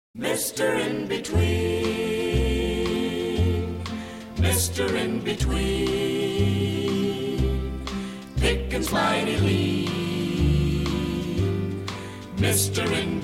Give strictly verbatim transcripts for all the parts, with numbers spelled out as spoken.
Mister In Between, Mister In Between, thick and slimy lean, Mister In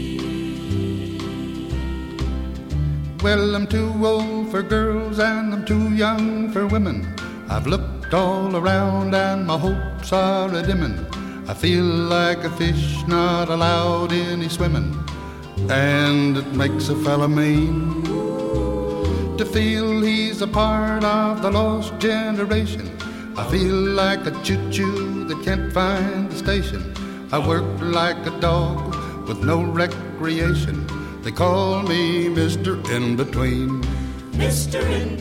Between. Well, I'm too old for girls and I'm too young for women. I've looked all around and my hopes are a-dimmin'. I feel like a fish not allowed any swimming, and it makes a fella mean to feel he's a part of the lost generation. I feel like a choo-choo that can't find the station. I work like a dog with no recreation. They call me Mister In Between. Mister In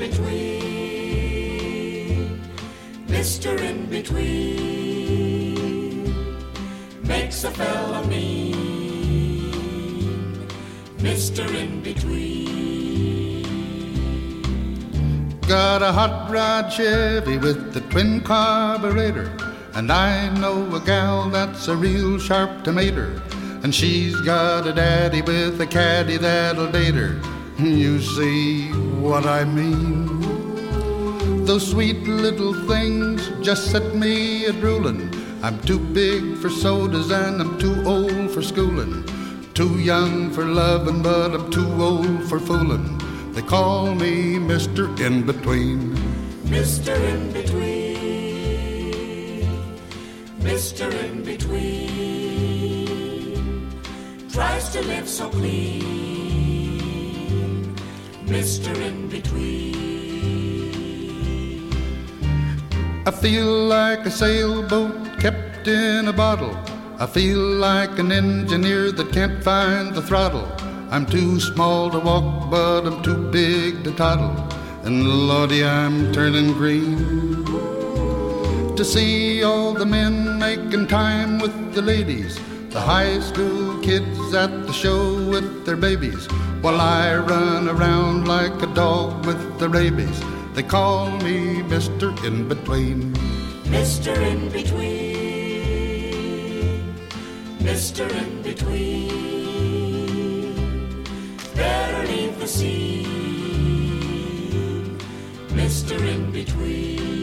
Between, Mister In Between, makes a fella mean, Mister In Between. Got a hot rod Chevy with the twin carburetor, and I know a gal that's a real sharp tomato, and she's got a daddy with a caddy that'll date her. You see what I mean? Those sweet little things just set me a-drooling. I'm too big for sodas and I'm too old for schooling. Too young for loving, but I'm too old for fooling. They call me Mister In Between. Mister In Between, Mister In Between, tries to live so clean, Mister In Between. I feel like a sailboat kept in a bottle. I feel like an engineer that can't find the throttle. I'm too small to walk, but I'm too big to toddle. And Lordy, I'm turning green to see all the men making time with the ladies, the high school kids at the show with their babies, while I run around like a dog with the rabies. They call me Mister In Between. Mister In Between, Mister In Between, better leave the scene, Mister In Between.